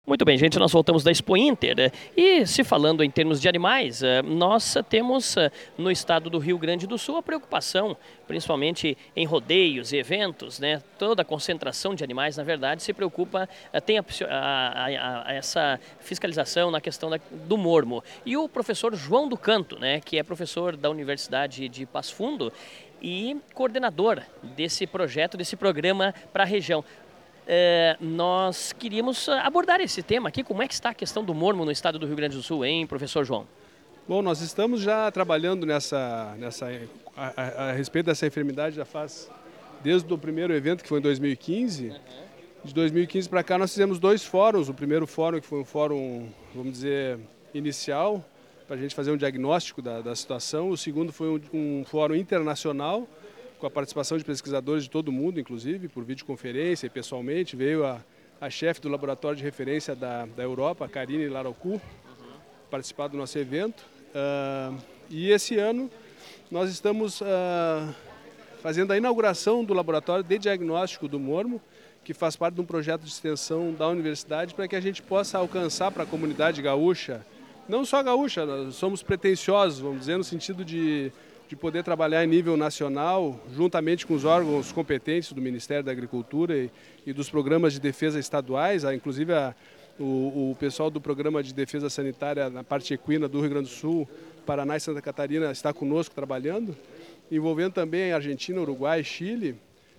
Muito bem, gente, nós voltamos da Expo Inter e se falando em termos de animais, nós temos no estado do Rio Grande do Sul a preocupação, principalmente em rodeios e eventos, né? Toda a concentração de animais, na verdade, se preocupa, tem essa fiscalização na questão do mormo. E o professor João do Canto, né, que é professor da Universidade de Passo Fundo e coordenador desse projeto, desse programa para a região. Nós queríamos abordar esse tema aqui, como é que está a questão do mormo no estado do Rio Grande do Sul, hein, professor João? Bom, nós estamos já trabalhando a respeito dessa enfermidade já faz desde o primeiro evento, que foi em 2015. De 2015 para cá nós fizemos dois fóruns. O primeiro fórum, que foi um fórum, vamos dizer, inicial, para a gente fazer um diagnóstico da situação. O segundo foi um fórum internacional, com a participação de pesquisadores de todo o mundo, inclusive, por videoconferência e pessoalmente. Veio a chefe do laboratório de referência da Europa, a Karine Laroukou, participar do nosso evento. E esse ano nós estamos fazendo a inauguração do laboratório de diagnóstico do mormo, que faz parte de um projeto de extensão da universidade para que a gente possa alcançar para a comunidade gaúcha, não só gaúcha, nós somos pretensiosos, vamos dizer, no sentido de poder trabalhar em nível nacional, juntamente com os órgãos competentes do Ministério da Agricultura e dos programas de defesa estaduais, inclusive o pessoal do Programa de Defesa Sanitária na parte equina do Rio Grande do Sul, Paraná e Santa Catarina está conosco trabalhando, envolvendo também a Argentina, Uruguai e Chile.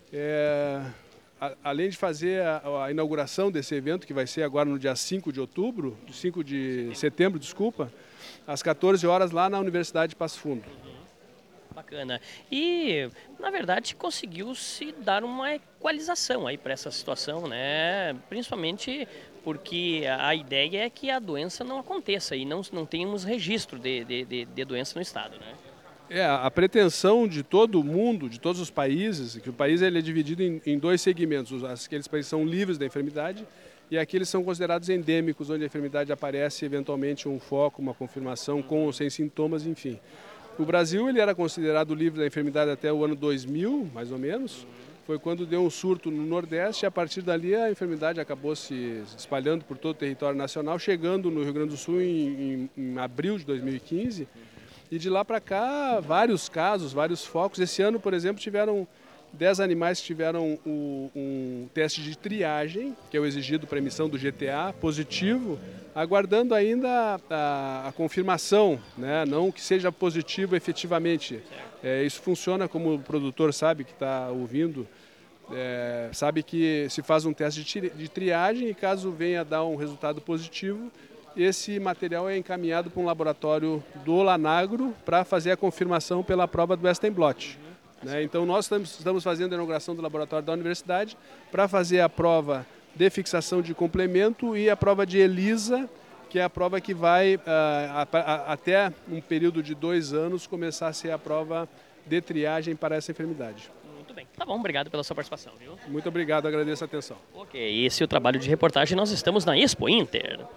Além de fazer a inauguração desse evento, que vai ser agora no dia 5 de setembro, desculpa, às 14 horas lá na Universidade de Passo Fundo. Bacana. E, na verdade, conseguiu-se dar uma equalização aí para essa situação, né? Principalmente porque a ideia é que a doença não aconteça e não tenhamos registro de doença no estado, né? A pretensão de todo mundo, de todos os países, que o país ele é dividido em dois segmentos, aqueles países são livres da enfermidade e aqueles são considerados endêmicos, onde a enfermidade aparece eventualmente um foco, uma confirmação com ou sem sintomas, enfim. O Brasil ele era considerado livre da enfermidade até o ano 2000, mais ou menos. Foi quando deu um surto no Nordeste e a partir dali a enfermidade acabou se espalhando por todo o território nacional, chegando no Rio Grande do Sul em abril de 2015. E de lá para cá, vários casos, vários focos. Esse ano, por exemplo, tiveram 10 animais que tiveram um teste de triagem, que é o exigido para emissão do GTA, positivo, aguardando ainda a confirmação, né? Não que seja positivo efetivamente. Isso funciona, como o produtor sabe, que está ouvindo, sabe que se faz um teste de triagem e caso venha a dar um resultado positivo, esse material é encaminhado para um laboratório do Lanagro para fazer a confirmação pela prova do Western blot. Então nós estamos fazendo a inauguração do laboratório da universidade para fazer a prova de fixação de complemento e a prova de ELISA, que é a prova que vai, até um período de 2 anos, começar a ser a prova de triagem para essa enfermidade. Muito bem. Tá bom, obrigado pela sua participação, viu? Muito obrigado, agradeço a atenção. Ok, esse é o trabalho de reportagem. Nós estamos na Expo Inter.